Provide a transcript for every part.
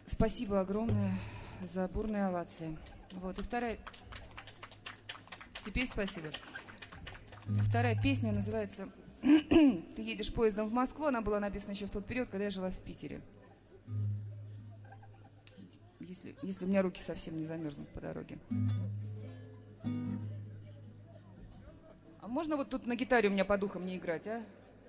Спасибо огромное за бурные овации. Вот, и вторая... Теперь спасибо. Вторая песня называется «Ты едешь поездом в Москву». Она была написана еще в тот период, когда я жила в Питере. Если у меня руки совсем не замерзнут по дороге. А можно вот тут на гитаре у меня по духам не играть, а?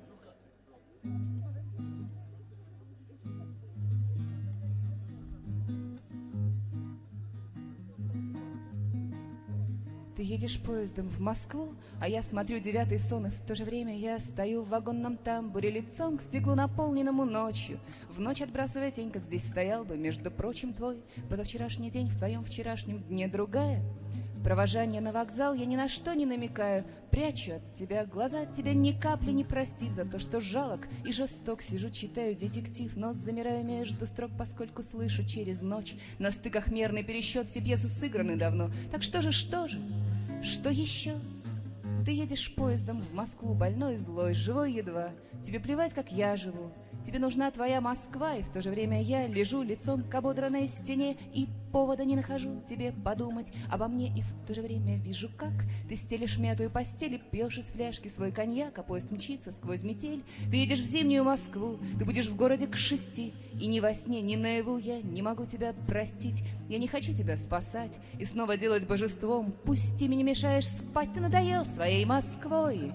Ты едешь поездом в Москву, а я смотрю девятый сон, и в то же время я стою в вагонном тамбуре лицом к стеклу, наполненному ночью. В ночь отбрасывая тень, как здесь стоял бы, между прочим, твой позавчерашний день в твоем вчерашнем дне другая. В провожание на вокзал я ни на что не намекаю, прячу от тебя глаза, от тебя ни капли не простив за то, что жалок и жесток. Сижу, читаю детектив, но замираю между строк, поскольку слышу через ночь на стыках мерный пересчет, все пьесы сыграны давно. Так что же, что же? Что еще? Ты едешь поездом в Москву, больной, злой, живой едва. Тебе плевать, как я живу. Тебе нужна твоя Москва, и в то же время я лежу лицом к ободранной стене и повода не нахожу тебе подумать обо мне, и в то же время вижу, как ты стелишь мятую постель и пьешь из фляжки свой коньяк, а поезд мчится сквозь метель. Ты едешь в зимнюю Москву, ты будешь в городе к 6, и ни во сне, ни наяву я не могу тебя простить. Я не хочу тебя спасать и снова делать божеством. Пусть ты мне мешаешь спать, ты надоел своей Москвой.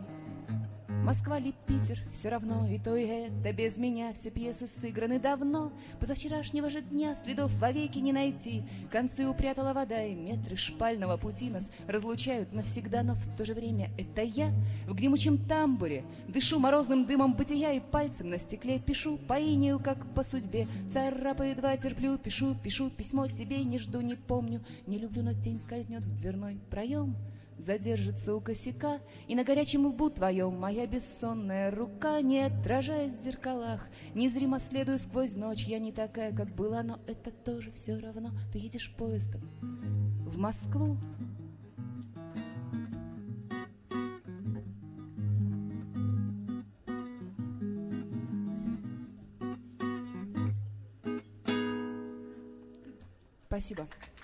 Москва ли Питер, все равно и то, и это без меня. Все пьесы сыграны давно, позавчерашнего же дня следов вовеки не найти. Концы упрятала вода, и метры шпального пути нас разлучают навсегда. Но в то же время это я в гремучем тамбуре дышу морозным дымом бытия, и пальцем на стекле пишу по инею, как по судьбе. Царапаю, едва терплю, пишу письмо тебе, не жду, не помню, не люблю, но тень скользнет в дверной проем, задержится у косяка, и на горячем лбу твоем моя бессонная рука, не отражаясь в зеркалах, незримо следую сквозь ночь. Я не такая, как была, но это тоже все равно. Ты едешь поездом в Москву. Спасибо.